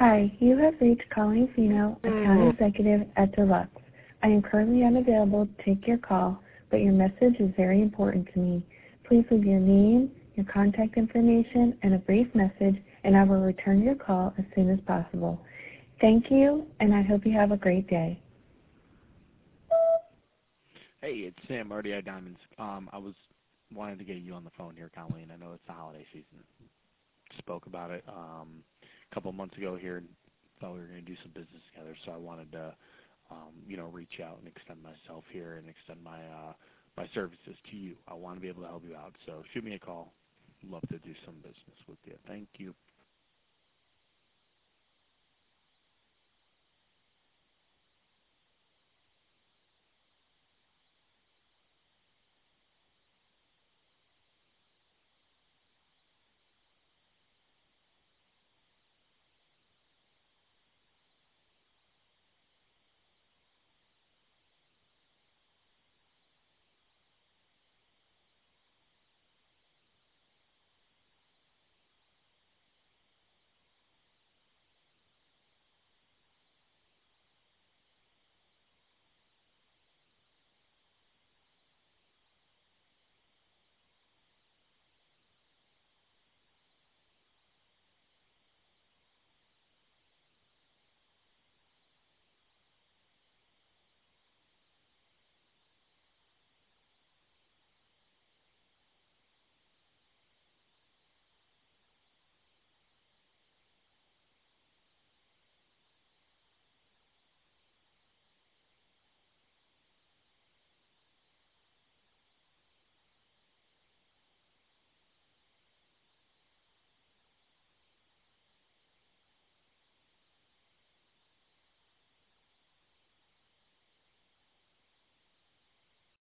Hi, you have reached Colleen Fino, account executive at Deluxe. I am currently unavailable to take your call, but your message is very important to me. Please leave your name, your contact information, and a brief message, and I will return your call as soon as possible. Thank you, and I hope you have a great day. Hey, it's Sam, RDI Diamonds. I was wanted to get you on the phone here, Colleen. I know it's the holiday season. Spoke about it a couple of months ago here and thought we were going to do some business together, so I wanted to reach out and extend myself here and extend my my services to you. I want to be able to help you out, so shoot me a call. Love to do some business with you. Thank you.